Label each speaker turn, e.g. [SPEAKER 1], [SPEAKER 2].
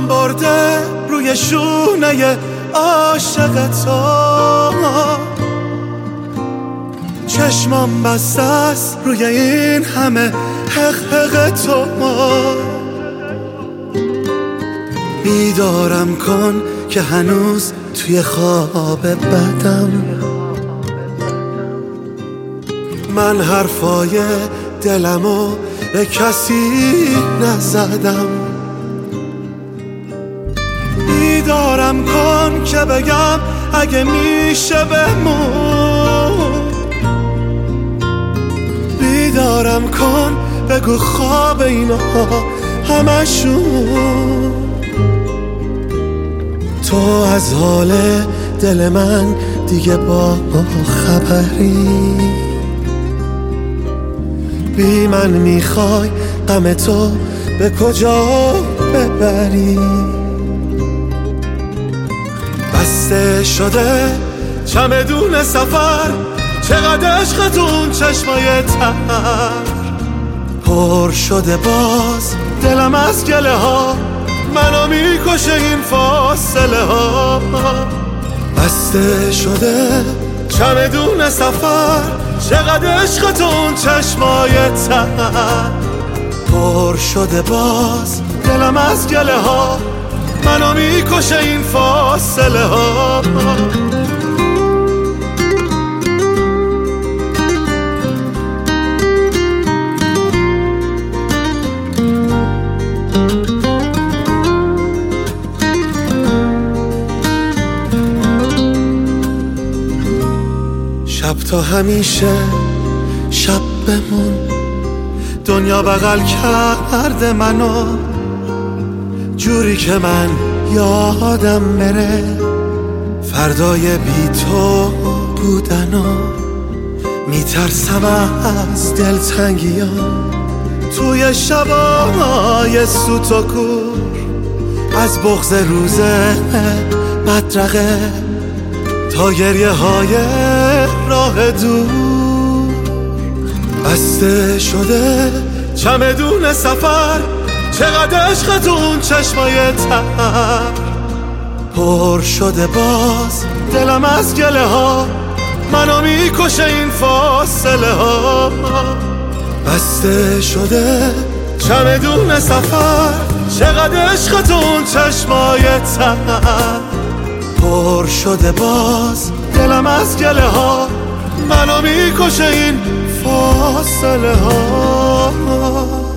[SPEAKER 1] پام برده روی شونه عاشق تو، چشمام بسته است روی این همه حق تو. بیدارم کن که هنوز توی خواب بدم، من حرفای دلمو به کسی نزدم. بیدارم کن که بگم اگه میشه بمون، بیدارم کن بگو خواب اینا همشون. تو از حال دل من دیگه با خبری، بی من میخوای غم تو به کجا ببری. بسته شده چمدون سفر، چقدر عشقتون چشمای تر، پر شده باز دلم از گله ها، منو میکشه این فاصله ها. بسته شده چمدون سفر، چقدر عشقتون چشمای تر، پر شده باز دلم از گله ها، منو میکشه این فاصله ها. شب تا همیشه شب بمون، دنیا بغل کرده منو جوری که من یادم بره فردای بی تو بودنو. میترسم از دلتنگی‌ها توی شبای سوت و کور، از بغض روز بدرقه تا گریه های راه دور. بسته شده چمدون سفر، چقدر عشقتون چشمای تر، پر شده باز دلم از گله ها، منو میکشه این فاصله ها. بسته شده چمدون سفر، چقدر عشقتون چشمای تر، پر شده باز دلم از گله ها، منو میکشه این فاصله ها.